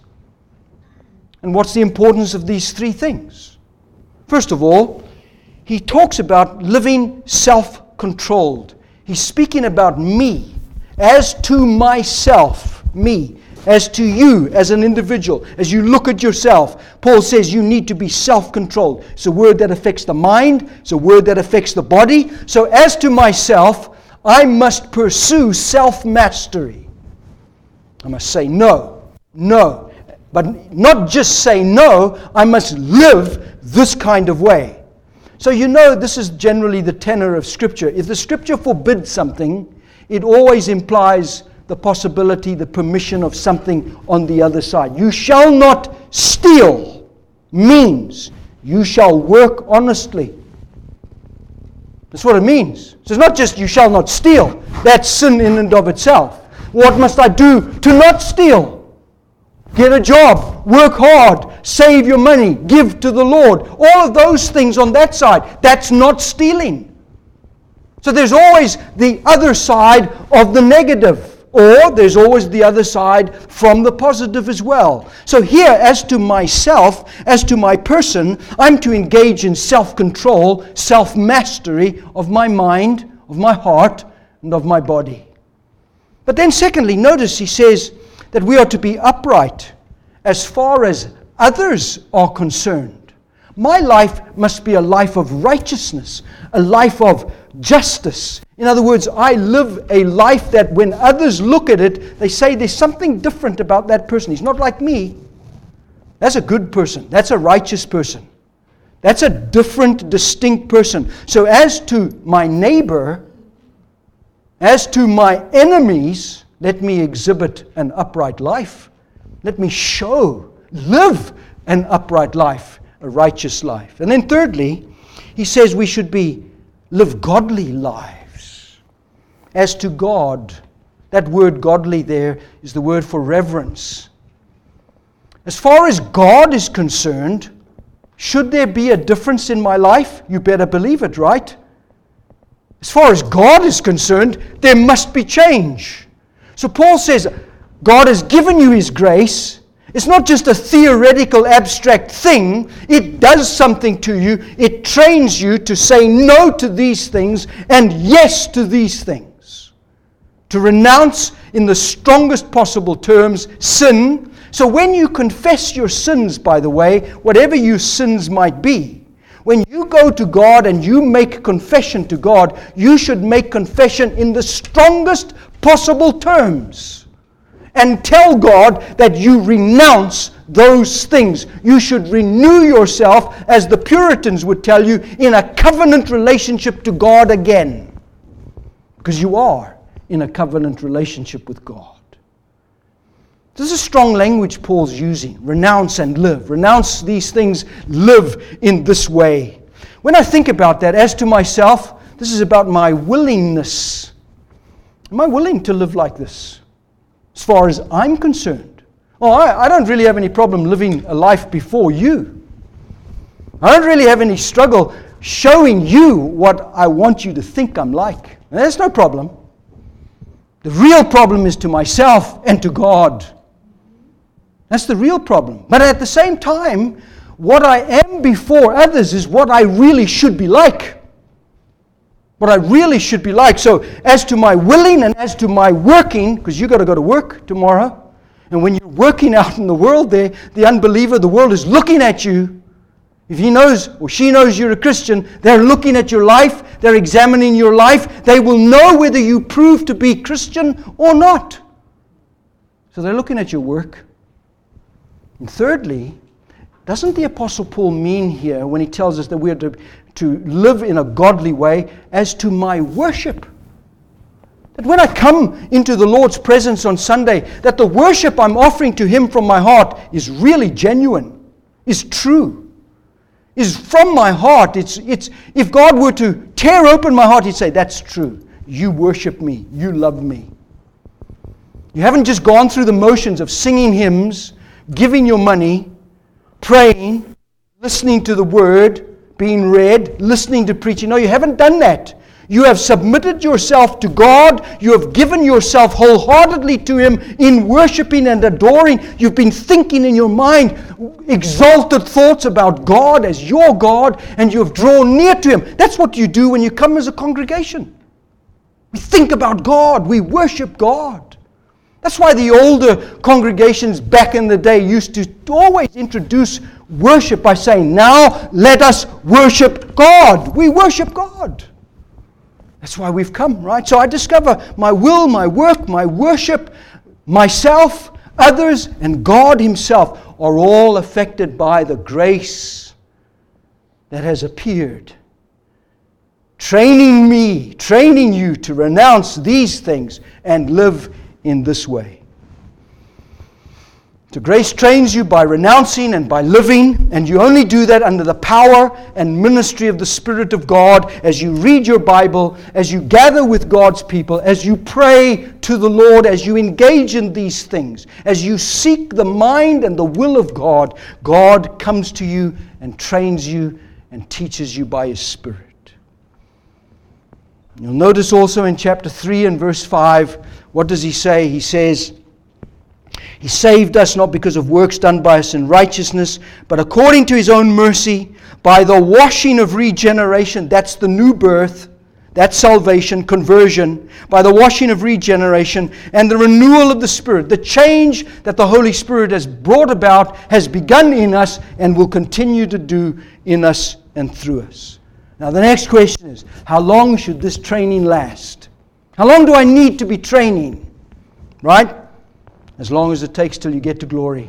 And what's the importance of these three things? First of all, he talks about living self-controlled. He's speaking about me. As to myself, me, as to you as an individual, as you look at yourself, Paul says you need to be self-controlled. It's a word that affects the mind. It's a word that affects the body. So as to myself, I must pursue self-mastery. I must say no, no. But not just say no, I must live this kind of way. So you know this is generally the tenor of Scripture. If the Scripture forbids something, it always implies the possibility, the permission of something on the other side. You shall not steal means you shall work honestly. That's what it means. So it's not just you shall not steal. That's sin in and of itself. What must I do to not steal? Get a job, work hard, save your money, give to the Lord. All of those things on that side, that's not stealing. So there's always the other side of the negative, or there's always the other side from the positive as well. So here, as to myself, as to my person, I'm to engage in self-control, self-mastery of my mind, of my heart, and of my body. But then secondly, notice he says that we are to be upright as far as others are concerned. My life must be a life of righteousness, a life of justice. In other words, I live a life that when others look at it, they say there's something different about that person. He's not like me. That's a good person. That's a righteous person. That's a different, distinct person. So as to my neighbor, as to my enemies, let me exhibit an upright life. Let me show, live an upright life, a righteous life. And then thirdly, he says we should be live godly lives. As to God, that word godly there is the word for reverence. As far as God is concerned, should there be a difference in my life? You better believe it, right? As far as God is concerned, there must be change. So Paul says, God has given you His grace. It's not just a theoretical, abstract thing. It does something to you. It trains you to say no to these things and yes to these things. To renounce, in the strongest possible terms, sin. So when you confess your sins, by the way, whatever your sins might be, when you go to God and you make confession to God, you should make confession in the strongest possible terms. And tell God that you renounce those things. You should renew yourself, as the Puritans would tell you, in a covenant relationship to God again. Because you are in a covenant relationship with God. This is strong language Paul's using. Renounce and live. Renounce these things, live in this way. When I think about that, as to myself, this is about my willingness. Am I willing to live like this? As far as I'm concerned. Oh, I, I don't really have any problem living a life before you. I don't really have any struggle showing you what I want you to think I'm like. And there's no problem. The real problem is to myself and to God. That's the real problem. But at the same time, what I am before others is what I really should be like. What I really should be like. So as to my willing and as to my working, because you've got to go to work tomorrow, and when you're working out in the world there, the unbeliever, the world is looking at you. If he knows or she knows you're a Christian, they're looking at your life, they're examining your life, they will know whether you prove to be Christian or not. So they're looking at your work. And thirdly, doesn't the Apostle Paul mean here when he tells us that we're to to live in a godly way, as to my worship? That when I come into the Lord's presence on Sunday, that the worship I'm offering to Him from my heart is really genuine, is true, is from my heart. It's, it's, if God were to tear open my heart, He'd say, that's true. You worship me. You love me. You haven't just gone through the motions of singing hymns, giving your money, praying, listening to the Word, being read, listening to preaching. No, you haven't done that. You have submitted yourself to God. You have given yourself wholeheartedly to Him in worshiping and adoring. You've been thinking in your mind exalted thoughts about God as your God, and you have drawn near to Him. That's what you do when you come as a congregation. We think about God. We worship God. That's why the older congregations back in the day used to always introduce worship by saying, now let us worship God. We worship God. That's why we've come, right? So I discover my will, my work, my worship, myself, others, and God Himself are all affected by the grace that has appeared. Training me, training you to renounce these things and live in this way. So grace trains you by renouncing and by living, and you only do that under the power and ministry of the Spirit of God as you read your Bible, as you gather with God's people, as you pray to the Lord, as you engage in these things, as you seek the mind and the will of God. God comes to you and trains you and teaches you by His Spirit. You'll notice also in chapter three and verse five, what does he say? He says, He saved us not because of works done by us in righteousness, but according to His own mercy, by the washing of regeneration. That's the new birth. That's salvation, conversion. By the washing of regeneration and the renewal of the Spirit. The change that the Holy Spirit has brought about has begun in us and will continue to do in us and through us. Now the next question is, how long should this training last? How long do I need to be training? Right? As long as it takes till you get to glory.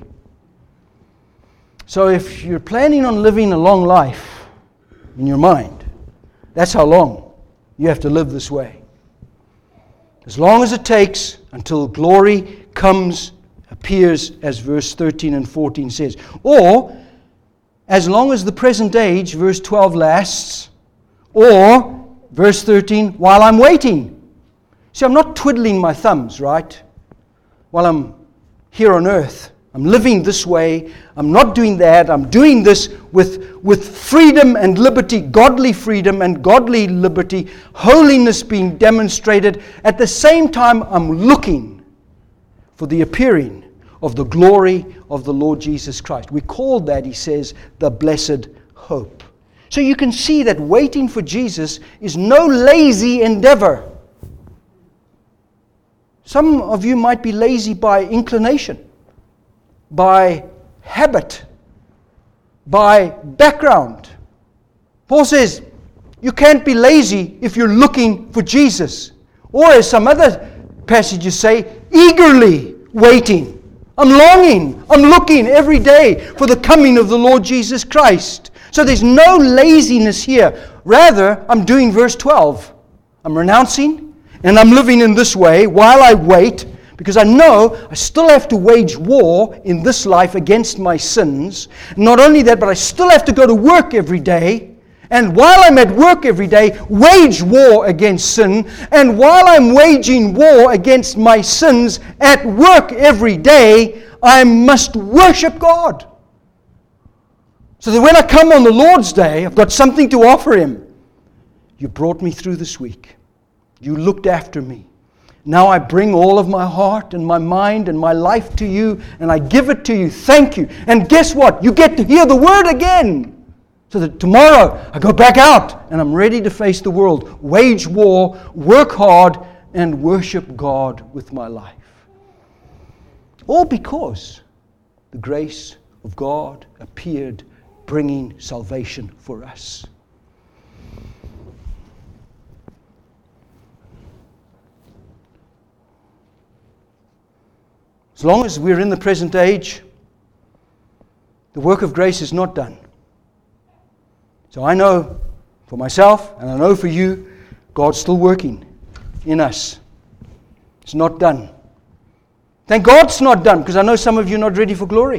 So if you're planning on living a long life in your mind, that's how long you have to live this way. As long as it takes until glory comes, appears, as verse thirteen and fourteen says. Or, as long as the present age, verse twelve, lasts. Or, verse thirteen, while I'm waiting. See, I'm not twiddling my thumbs, right? While I'm here on earth. I'm living this way. I'm not doing that. I'm doing this with, with freedom and liberty, godly freedom and godly liberty, holiness being demonstrated. At the same time, I'm looking for the appearing of the glory of the Lord Jesus Christ. We call that, he says, the blessed hope. So you can see that waiting for Jesus is no lazy endeavor. Some of you might be lazy by inclination, by habit, by background. Paul says you can't be lazy if you're looking for Jesus. Or as some other passages say, eagerly waiting. I'm longing, I'm looking every day for the coming of the Lord Jesus Christ. So there's no laziness here. Rather, I'm doing verse twelve. I'm renouncing and I'm living in this way while I wait, because I know I still have to wage war in this life against my sins. Not only that, but I still have to go to work every day. And while I'm at work every day, wage war against sin. And while I'm waging war against my sins at work every day, I must worship God. So that when I come on the Lord's Day, I've got something to offer Him. You brought me through this week. You looked after me. Now I bring all of my heart and my mind and my life to you, and I give it to you. Thank you. And guess what? You get to hear the word again. So that tomorrow I go back out and I'm ready to face the world, wage war, work hard, and worship God with my life. All because the grace of God appeared, bringing salvation for us. As long as we're in the present age, the work of grace is not done. So I know for myself, and I know for you, God's still working in us. It's not done. Thank God it's not done, because I know some of you are not ready for glory.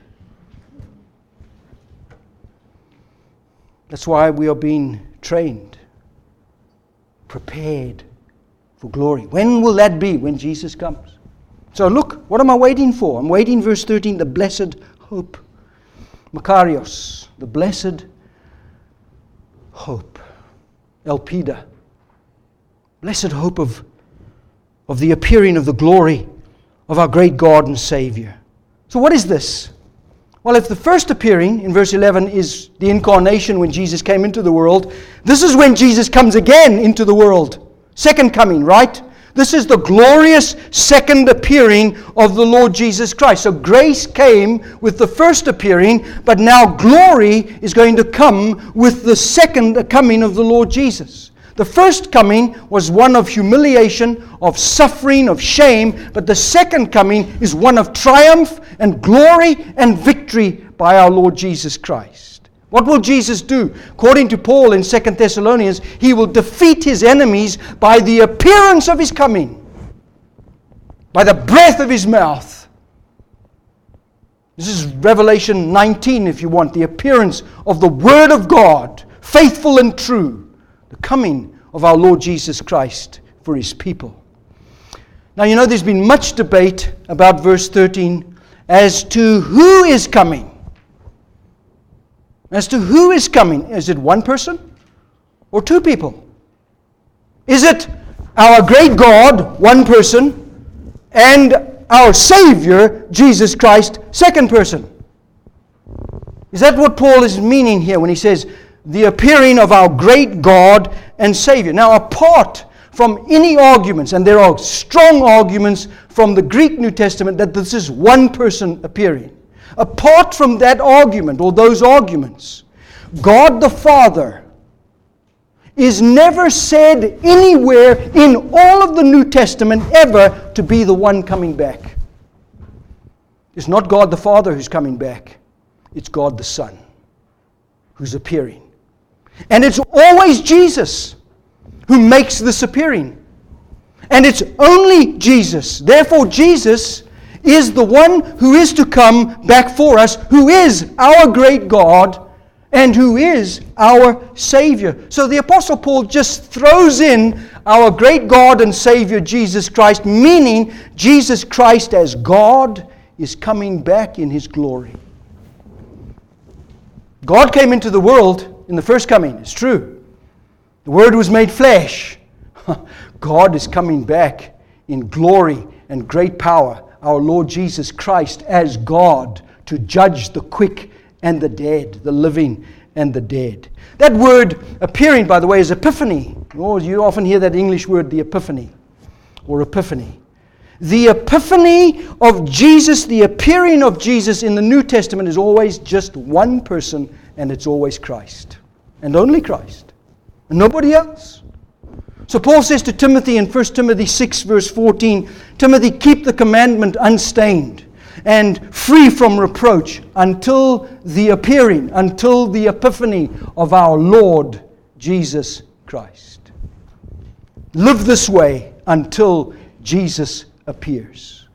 That's why we are being trained, prepared for glory. When will that be? When Jesus comes. So look, what am I waiting for? I'm waiting, verse thirteen, the blessed hope. Makarios, the blessed hope. Elpida. Blessed hope of, of the appearing of the glory of our great God and Savior. So what is this? Well, if the first appearing in verse eleven is the incarnation when Jesus came into the world, this is when Jesus comes again into the world. Second coming, right? This is the glorious second appearing of the Lord Jesus Christ. So grace came with the first appearing, but now glory is going to come with the second coming of the Lord Jesus. The first coming was one of humiliation, of suffering, of shame, but the second coming is one of triumph and glory and victory by our Lord Jesus Christ. What will Jesus do? According to Paul in Second Thessalonians, He will defeat His enemies by the appearance of His coming, by the breath of His mouth. This is Revelation nineteen, if you want, the appearance of the Word of God, faithful and true, the coming of our Lord Jesus Christ for His people. Now, you know, there's been much debate about verse thirteen as to who is coming. As to who is coming. Is it one person or two people? Is it our great God, one person, and our Savior, Jesus Christ, second person? Is that what Paul is meaning here when he says, the appearing of our great God and Savior? Now, apart from any arguments, and there are strong arguments from the Greek New Testament that this is one person appearing. Apart from that argument, or those arguments, God the Father is never said anywhere in all of the New Testament ever to be the one coming back. It's not God the Father who's coming back. It's God the Son who's appearing. And it's always Jesus who makes this appearing. And it's only Jesus. Therefore, Jesus is the one who is to come back for us, who is our great God and who is our Savior. So the Apostle Paul just throws in our great God and Savior Jesus Christ, meaning Jesus Christ as God is coming back in His glory. God came into the world in the first coming, it's true. The Word was made flesh. God is coming back in glory and great power, our Lord Jesus Christ as God, to judge the quick and the dead, the living and the dead. That word appearing, by the way, is epiphany. Oh, you often hear that English word, the epiphany, or epiphany. The epiphany of Jesus, the appearing of Jesus in the New Testament is always just one person, and it's always Christ. And only Christ. And nobody else. So Paul says to Timothy in First Timothy six verse fourteen, Timothy, keep the commandment unstained and free from reproach until the appearing, until the epiphany of our Lord Jesus Christ. Live this way until Jesus appears.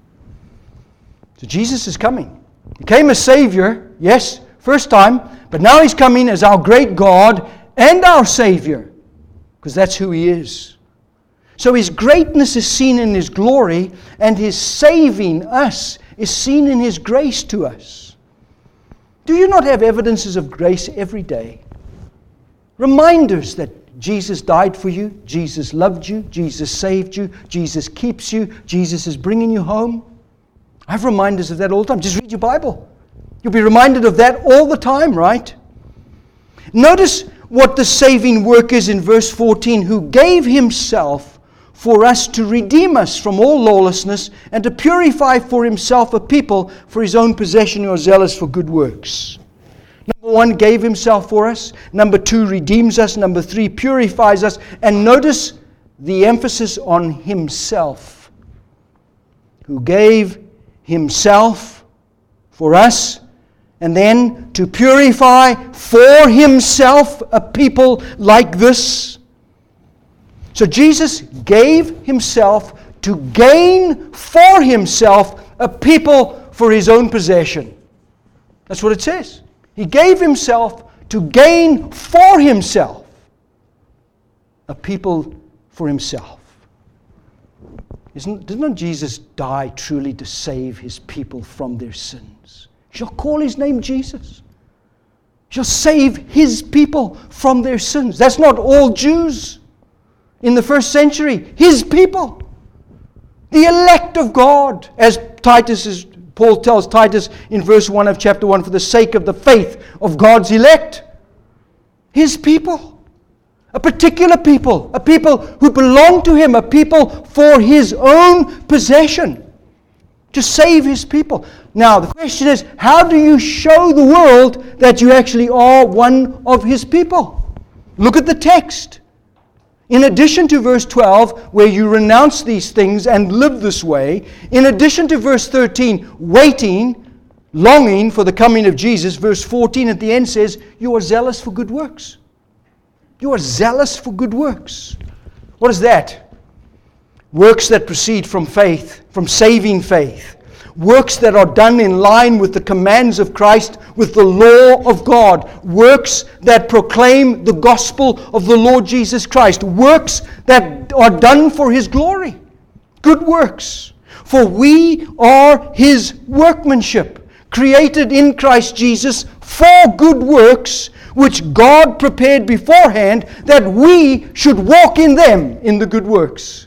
So Jesus is coming. He came as Savior, yes, first time, but now He's coming as our great God and our Savior, because that's who He is. So His greatness is seen in His glory, and His saving us is seen in His grace to us. Do you not have evidences of grace every day? Reminders that Jesus died for you, Jesus loved you, Jesus saved you, Jesus keeps you, Jesus is bringing you home. I have reminders of that all the time. Just read your Bible. You'll be reminded of that all the time, right? Notice what the saving work is in verse fourteen, who gave Himself for us to redeem us from all lawlessness and to purify for Himself a people for His own possession who are zealous for good works. Number one, gave Himself for us. Number two, redeems us. Number three, purifies us. And notice the emphasis on Himself. Who gave Himself for us, and then to purify for Himself a people like this. So Jesus gave Himself to gain for Himself a people for His own possession. That's what it says. He gave Himself to gain for Himself a people for Himself. Isn't, didn't Jesus die truly to save His people from their sins? Shall call His name Jesus. Shall save His people from their sins. That's not all Jews in the first century. His people. The elect of God. As Titus is, Paul tells Titus in verse one of chapter one, for the sake of the faith of God's elect. His people. A particular people. A people who belong to Him. A people for His own possession. To save His people. Now, the question is, how do you show the world that you actually are one of His people? Look at the text. In addition to verse twelve, where you renounce these things and live this way, in addition to verse thirteen, waiting, longing for the coming of Jesus, verse fourteen at the end says, you are zealous for good works. You are zealous for good works. What is that? Works that proceed from faith, from saving faith. Works that are done in line with the commands of Christ, with the law of God. Works that proclaim the gospel of the Lord Jesus Christ. Works that are done for His glory. Good works. For we are His workmanship, created in Christ Jesus for good works, which God prepared beforehand that we should walk in them, in the good works.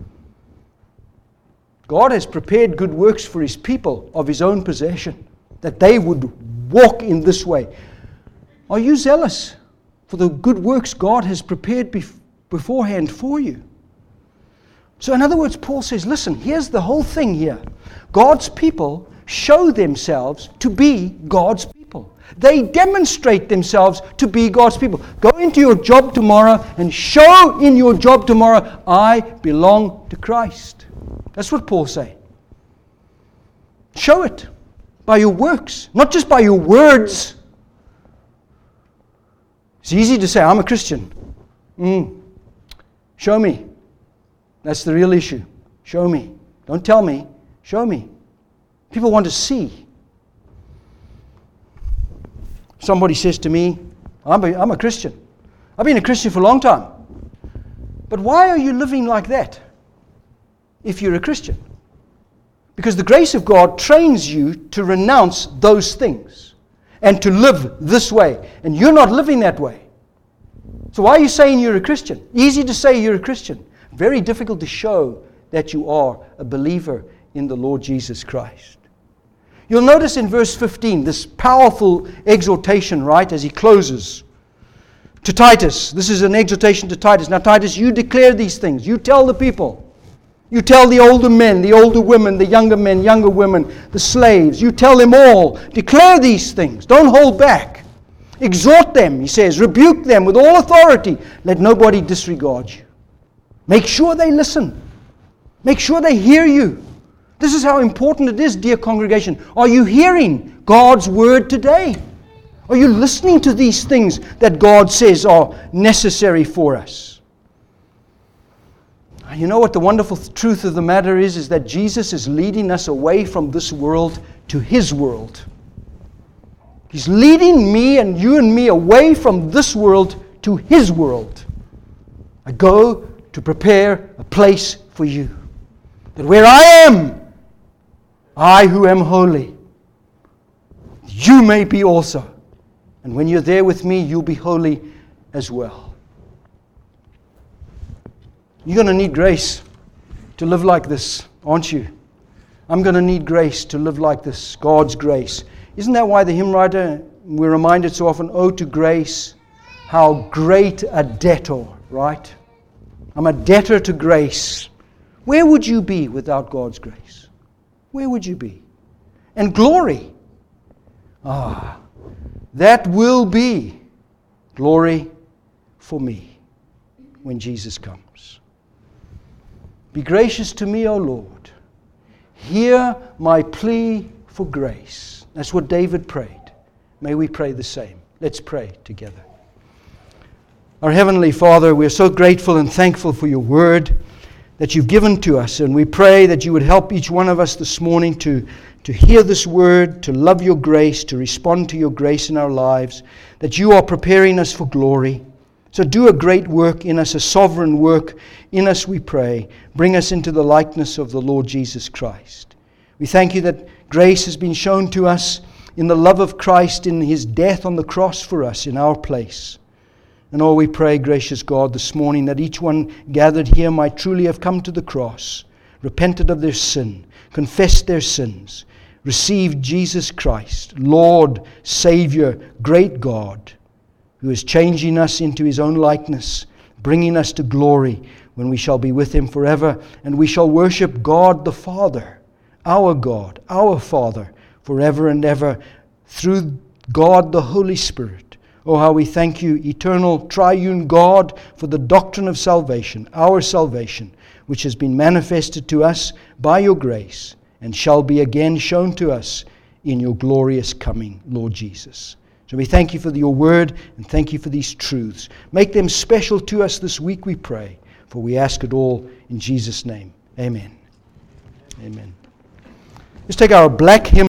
God has prepared good works for His people of His own possession, that they would walk in this way. Are you zealous for the good works God has prepared bef- beforehand for you? So in other words, Paul says, listen, here's the whole thing here. God's people show themselves to be God's people. They demonstrate themselves to be God's people. Go into your job tomorrow and show in your job tomorrow, I belong to Christ. That's what Paul's saying. Show it by your works, not just by your words. It's easy to say, I'm a Christian. Mm. Show me. That's the real issue. Show me. Don't tell me. Show me. People want to see. Somebody says to me, I'm a, I'm a Christian. I've been a Christian for a long time. But why are you living like that if you're a Christian? Because the grace of God trains you to renounce those things and to live this way. And you're not living that way. So why are you saying you're a Christian? Easy to say you're a Christian. Very difficult to show that you are a believer in the Lord Jesus Christ. You'll notice in verse fifteen, this powerful exhortation, right, as he closes. To Titus, this is an exhortation to Titus. Now Titus, you declare these things. You tell the people. You tell the older men, the older women, the younger men, younger women, the slaves. You tell them all. Declare these things. Don't hold back. Exhort them, he says. Rebuke them with all authority. Let nobody disregard you. Make sure they listen. Make sure they hear you. This is how important it is, dear congregation. Are you hearing God's word today? Are you listening to these things that God says are necessary for us? You know what the wonderful truth of the matter is, is that Jesus is leading us away from this world to His world. He's leading me and you and me away from this world to His world. I go to prepare a place for you. That where I am, I who am holy, you may be also. And when you're there with me, you'll be holy as well. You're going to need grace to live like this, aren't you? I'm going to need grace to live like this, God's grace. Isn't that why the hymn writer, we're reminded so often, oh, to grace, how great a debtor, right? I'm a debtor to grace. Where would you be without God's grace? Where would you be? And glory. Ah, that will be glory for me when Jesus comes. Be gracious to me, O Lord. Hear my plea for grace. That's what David prayed. May we pray the same. Let's pray together. Our Heavenly Father, we're so grateful and thankful for your word that you've given to us. And we pray that you would help each one of us this morning to, to hear this word, to love your grace, to respond to your grace in our lives, that you are preparing us for glory. So do a great work in us, a sovereign work in us, we pray. Bring us into the likeness of the Lord Jesus Christ. We thank you that grace has been shown to us in the love of Christ, in His death on the cross for us in our place. And oh, we pray, gracious God, this morning that each one gathered here might truly have come to the cross, repented of their sin, confessed their sins, received Jesus Christ, Lord, Savior, great God, who is changing us into His own likeness, bringing us to glory when we shall be with Him forever, and we shall worship God the Father, our God, our Father, forever and ever, through God the Holy Spirit. Oh, how we thank you, eternal triune God, for the doctrine of salvation, our salvation, which has been manifested to us by your grace, and shall be again shown to us in your glorious coming, Lord Jesus. So we thank you for your word and thank you for these truths. Make them special to us this week, we pray, for we ask it all in Jesus' name. Amen. Amen. Let's take our black hymn.